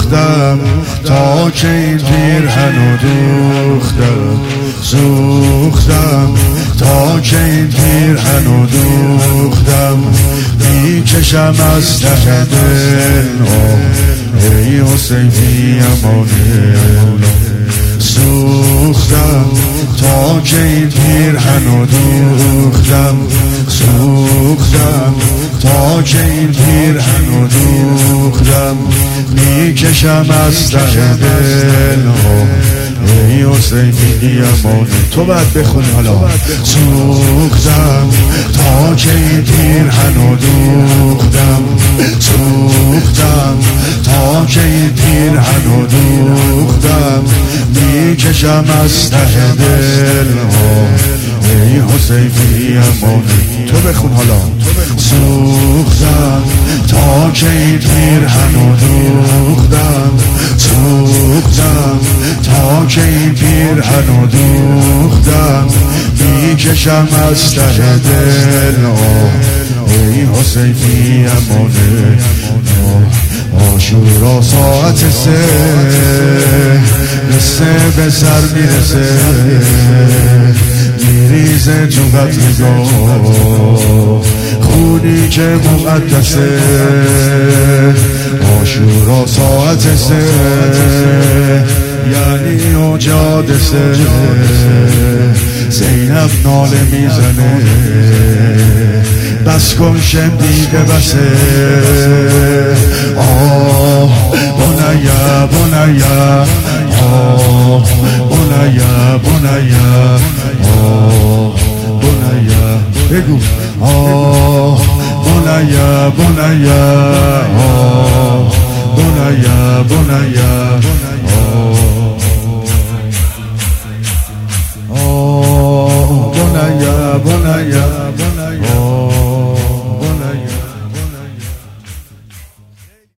سوختم تا که این پیرهنو دوختم، سوختم تا که این پیرهنو دوختم، میکشم از ته دل ای حسینی امانه، سوختم تا که این پیرهنو دوختم، سوختم تا که این پیرهنو دوختم، میکشم از ته دل ای حسینی امانه. تو باید بخونی حالا. سوختم تا که این پیرهنو دوختم، سوختم تا که این پیرهنو دوختم، میکشم از ته دل ای حسینی امانه. تو بخون حالا. سوختم تا که این پیرهنو دوختم، سوختم تا که این پیرهنو دوختم، میکشم از ته دل ای حسینی امانه. عاشورا ساعت 3 قصه به سر میرسه، میریزه تو قطرگاه خونی که مقدسه. عاشورا ساعت 3 یعنی حادثه، زینب ناله میزنه بس کن شنیده بسه. آه بنیا بنیا، آه بنیا بنیا، آه بنیا بگو، آه بنیا بنیا، آه بنیا بنیا.